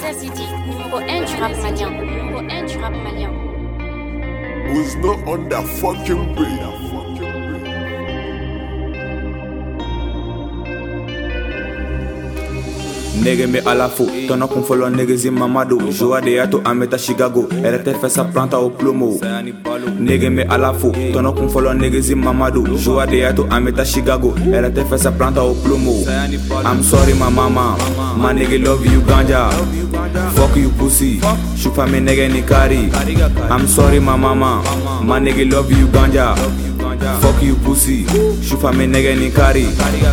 City, numéro 1 du rap malien. Numéro 1 du rap malien. Who's not on that fucking beat? Nigga me à la faux, ton nom qu'on follow nigga zi mamado. Joa de yato ameta Chicago, elle était fait sa planta au plomo. Nigga me à la faux, ton nom qu'on follow nigga zi mamado. Joa de yato ameta Chicago, elle était fait sa planta au plomo. I'm sorry my mama, my nigga love you ganja. Fuck you pussy, shufa me nigga ni kari. I'm sorry my mama, my nigga love you ganja. Fuck you pussy, shufa me nigga ni kari.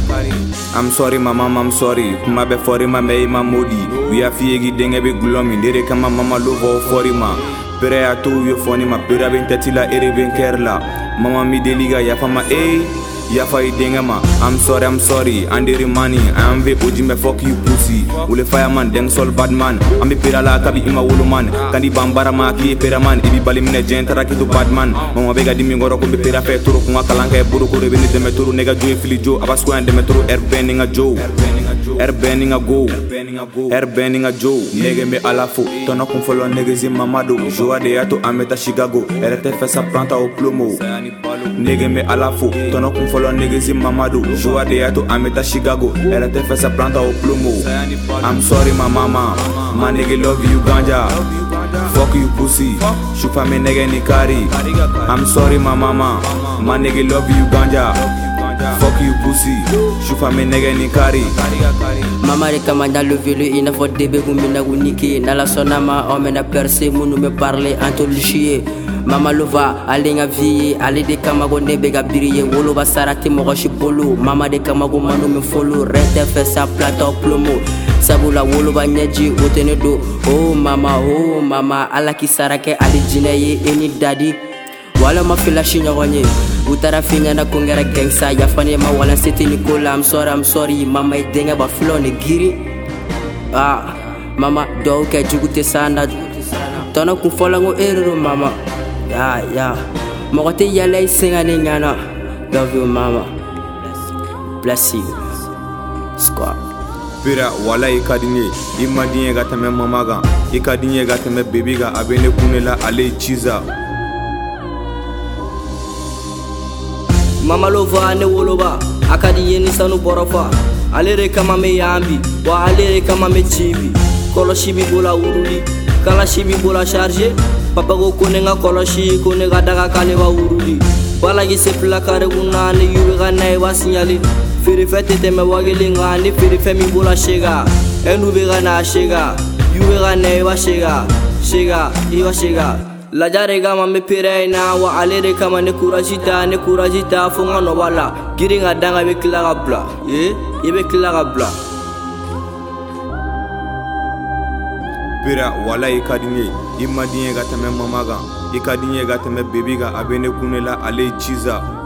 I'm sorry my mama, I'm sorry. Kuma be fori ma me ma modi. We are fiegi denge be gulomi. Nere kama mama lovo fori ma. Pere ya to yo foni ma. Pere ben tetila ere ben kerla. Mama mi deliga ya fama ya fa idenge ma. I'm sorry. Andere money. I am ve oji me fuck you pussy. Ule fireman deng sol bad man. Ambi pera la kabi ima wulu man. Kandi bambara ma ki pera man. Ibi bali mine jentara ki to bad man. Mama bega di mi ngoro ko be pera fe turu kunga kalanka e buru ko rebe ni deme turu nega joe fili jo. Abasko en deme turu airbanning a Joe. Airbanning a go. Airbanning a Joe. Nega me à la faux. Tono kun follow nega zi mamado. Joa de yato ameta Chicago. Elle était fait sa planta au plomo. Nega me à la faux. Tono kun follow nega zi mamado. Joa de yato ameta Chicago. Elle était fait sa planta au plomo. I'm sorry my mama, my nigga love you ganja. Fuck you pussy, shufa me nigga ni kari. I'm sorry my mama, my nigga love you ganja. Fuck you pussy, shufa me nigga ni kari. Mama de kamanda le vélo il n'a pas de bébé mina uniki. Nala sonama on mena percé munu me parler antoluchie. Mama lova alenga vie ale de kamago nebega biriye wolo basarati mogoshi polo. Mama de kamago manu me follow rete fait sa plata au plomo. Sabula wolo ba nyaji otene do. Oh mama ala kisarake ali jinaye eni daddy. Wala ma fila shinyonye utara finya na kongera gangsta ya fane ma wala seti Nicola. I'm sorry mama idenga ba filo ne giri. Mama do ke jugute sana tona ku folango erro mama. Yeah. Mogote yale singa ni nyana. Love you mama. Bless you. Squad. Pira wala ikadinye imadinye gatame mamaga ikadinye gatame bebiga abene kunela ale chiza. Mama lova ne woloba akadi yeni sanu borofa alere kama me yambi wa alere kama me chibi kolo shibi bola uruli kala shibi bola charge papa go konenga kolo shi konega daga kale ba uruli bala gi se plakare unani yuwe ga nai wa signali firi fete teme wagele ngani firi femi bola shega enu be ga na shega yuwe ga nai wa shega iwa shega la jarega mame pere na wa alere kama ne kurajita fonga no wala giringa danga be kila bla ibe kila bla. Pira wala ikadinye imadinye gatame mamaga ikadinye gatame bebiga abene kunela ale chiza.